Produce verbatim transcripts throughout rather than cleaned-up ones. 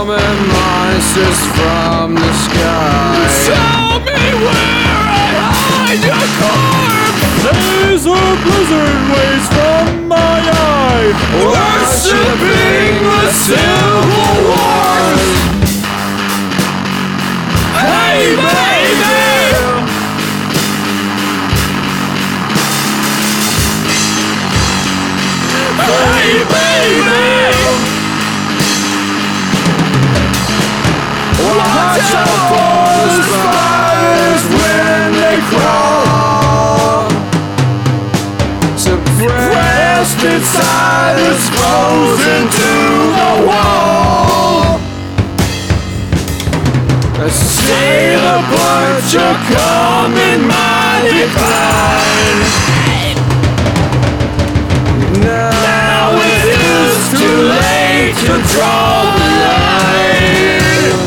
coming monsters from the sky. Tell me where I hide your corpse. Laser blizzard waves from my eye, Worshipping the civil wars. Hey baby, hey baby, Watch out for the spiders when they crawl. Suppressed inside, exposed into the wall. I see the butcher coming, my decline. Now it is too late to draw the line.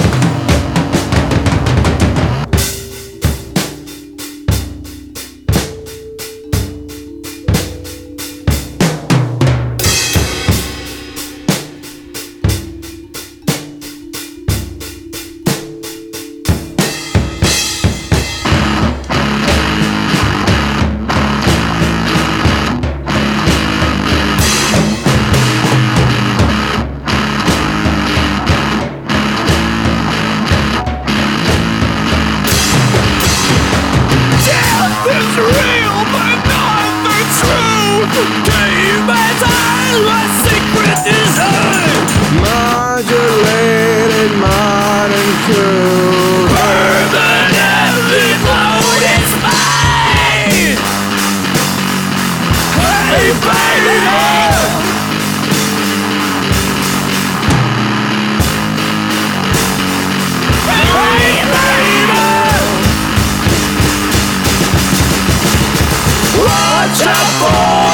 it's real but not the truth. Demons are my secret design. Modulated modern cool. Permanently load is mine. Hey baby, hey baby, watch out for